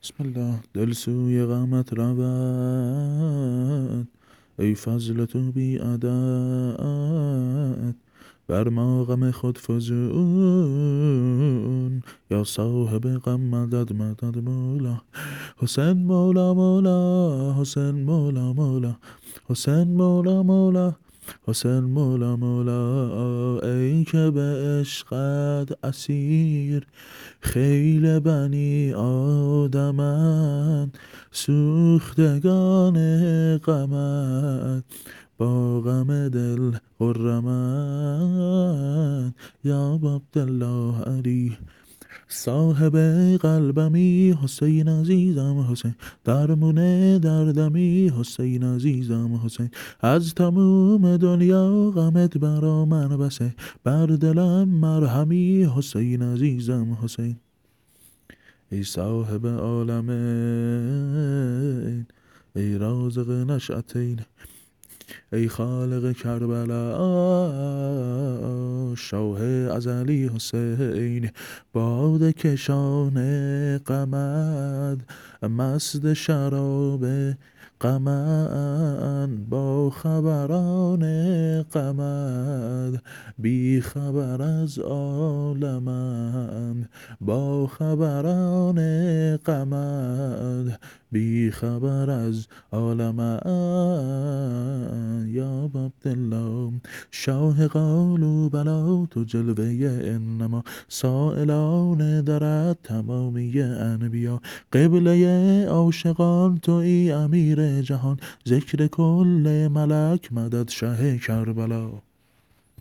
بسم الله. دل سوی غمت رود ای فضل تو بی عدد، بر ما غم خود فزون یا صاحب غم مدد مدد مولا. حسین مولا مولا، حسین مولا مولا، حسین مولا مولا، حسین مولا مولا. ای که به عشقت اسیر خیل بنی آدمند، سوختگان غمت با غم دل خرمند. یا عبدالله علی صاحب قلبمی، حسین عزیزم حسین درمونه دردمی، حسین عزیزم حسین از تموم دنیا غمت برا من بسه، بر دلم مرهمی، حسین عزیزم حسین. ای صاحب عالمین، ای رازق نشأتین، ای خالق کربلا، شاه ازلی حسین باده کشان غمت، مست شراب غمند با خبران غمت، بی خبر از عالمند با خبران غمت، بی خبر از عالمند. یا عبدالله شاه قالوا بلا، تو جلوه انما سائلان درت تمامی انبیا، قبله عاشقان تویی امیر جهان، ذکر کل ملک مدد شه کربلا.